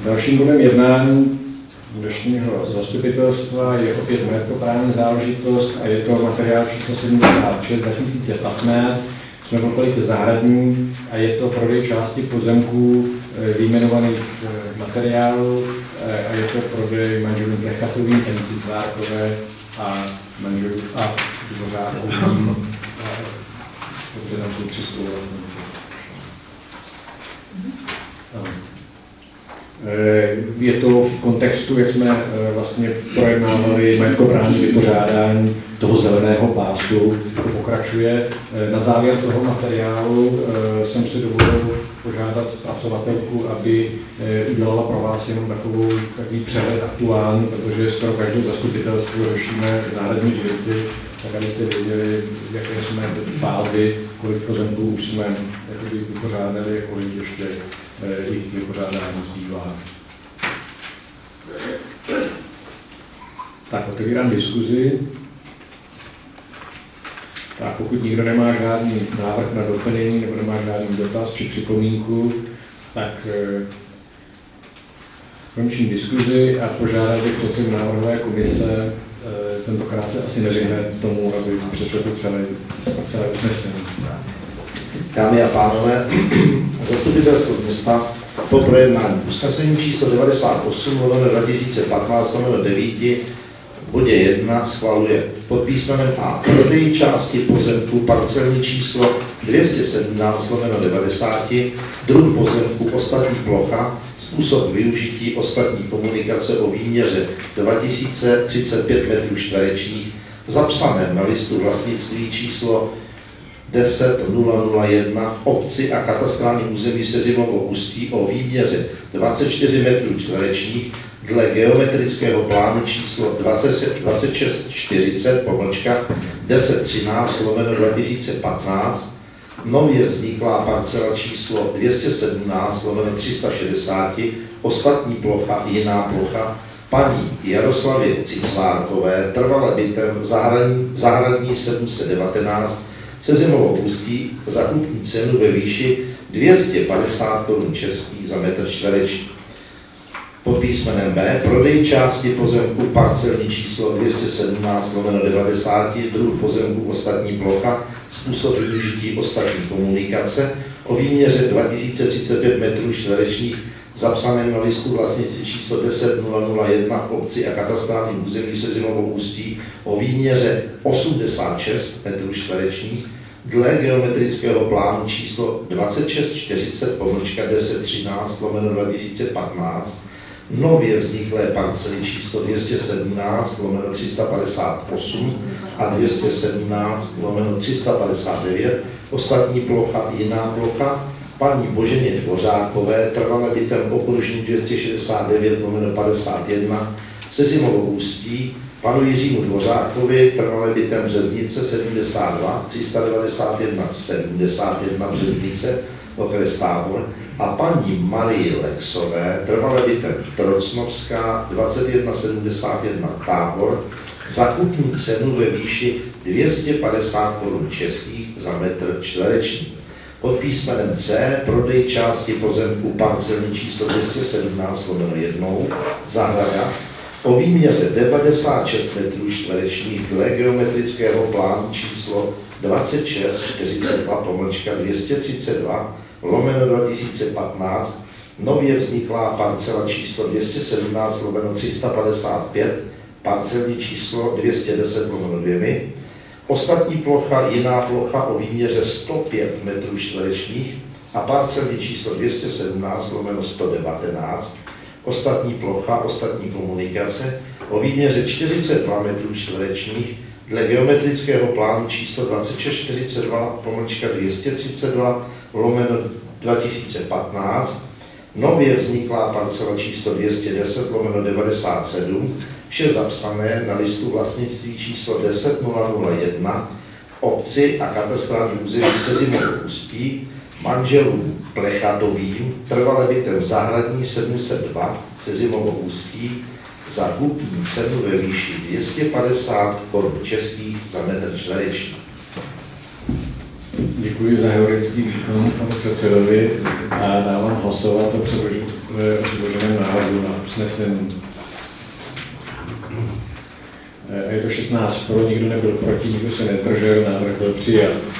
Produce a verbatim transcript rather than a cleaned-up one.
Dalším bodem jednání dnešního zastupitelstva je opět majetkoprávní záležitost a je to materiál číslo sedmdesát šest dva tisíce patnáct. Jsme v lokalitě Zahradní a je to prodej části pozemků vyjmenovaných materiálů a je to prodej manželům Plechatovým, paní Cizvárkové a manželů a Dvořákovým. Protože tam jsou tři spoluvlastníci. Je to v kontextu, jak jsme vlastně projednávali majetkoprávní vypořádání toho zeleného pásu, to pokračuje. Na závěr toho materiálu jsem si dovolil požádat zpracovatelku, aby udělala pro vás jenom takovou, takový přehled aktuální, protože skoro každou zastupitelstvu řešíme národní věci, tak abyste věděli, v jaké jsme fázi, kolik pozemků už jsme vypořádali a kolik ještě jejich vypořádání zbývá. Tak, otevírám diskuzi. Tak, pokud nikdo nemá žádný návrh na doplnění nebo nemá žádný dotaz či připomínku, tak eh, končím diskuzi a požádám bych předsedu návrhové komise, eh, tentokrát se asi nevyhne tomu, aby přečetl celé, celé usnesení. Dámy a pánové, zastupitelstvo města po projednání usnesení číslo devadesát osm lomeno dva tisíce patnáct lomeno devět v bodě jedna schvaluje pod písmenem A prodej části pozemku parcelní číslo dvě stě sedmnáct lomeno devadesát, druh pozemku ostatní plocha, způsob využití ostatní komunikace o výměře dva tisíce třicet pět metrů čtverečních, zapsaném na listu vlastnictví číslo deset nula nula jedna v obci a katastrálním území Sezimovo Ústí o výměře dvacet čtyři metrů čtverečních dle geometrického plánu číslo dvacet šest čtyřicet pomlčka deset třináct lomeno dva tisíce patnáct, nově vzniklá parcela číslo dvě stě sedmnáct lomeno tři sta šedesát, ostatní plocha, jiná plocha, paní Jaroslavě Cicvárkové, trvale bytem zahradní, zahradní sedm set devatenáct, Sezimovo Ústí za kupní cenu ve výši dvě stě padesát korun českých za metr čtvereční. Pod písmenem B prodej části pozemku parcelní číslo dvě stě sedmnáct lomeno devadesát, druh pozemku ostatní plocha, způsob využití ostatní komunikace o výměře dva tisíce třicet pět metrů čtverečních, zapsaném na listu vlastnictví číslo deset nula nula jedna v obci a katastrálním území Sezimovo Ústí o výměře osmdesát šest metrů čtverečních dle geometrického plánu číslo dvacet šest čtyřicet pomlčka deset třináct lomeno dva tisíce patnáct, nově vzniklé parcely číslo dvě stě sedmnáct lomeno tři sta padesát osm a dvě stě sedmnáct lomeno tři sta padesát devět, ostatní plocha, jiná plocha, paní Boženě Dvořákové, trvalé bytem okružní dvě stě šedesát devět lomeno padesát jedna, Sezimovo Ústí, panu Jiřímu Dvořákovi, trvalé bytem Březnice sedmdesát dva, tři sta devadesát jedna sedmdesát jedna Březnice, okres Tábor, a paní Marii Lexové, trvalé bytem Trocnovská dvacet jedna sedmdesát jedna Tábor, za kupní cenu ve výši dvě stě padesát korun českých za metr čtvereční. Pod písmenem C prodej části pozemku parcelní číslo dvě stě sedmnáct lomeno jedna zahrada o výměře devadesát šest metrů čtverečních dle geometrického plánu číslo dvacet šest čtyřicet dva pomlčka dvě stě třicet dva lomeno dva tisíce patnáct, nově vzniklá parcela číslo dvě stě sedmnáct lomeno tři sta padesát pět, parcelní číslo dvě stě deset lomeno dva, ostatní plocha, jiná plocha o výměře sto pět metrů čtverečních a parcelní číslo dvě stě sedmnáct lomeno sto devatenáct, ostatní plocha, ostatní komunikace o výměře čtyřicet dva metrů čtverečních dle geometrického plánu číslo dvacet šest čtyřicet dva pomlčka dvě stě třicet dva lomeno dva tisíce patnáct, nově vzniklá parcela číslo dvě stě deset lomeno devadesát sedm, vše zapsané na listu vlastnictví číslo deset nula nula jedna v obci a katastrální území Sezimovo Ústí, manželům Plechatovým, trvale bytem zahradní sedm set dva Sezimovo Ústí, za kupní cenu ve výši dvě stě padesát korun českých za metr čtvereční. Děkuji za heroický výkon panu předsedovi a dávám hlasovat o předloženém návrhu na usnesení. Je to šestnáct pro, nikdo nebyl proti, nikdo se nezdržel, návrh byl přijat.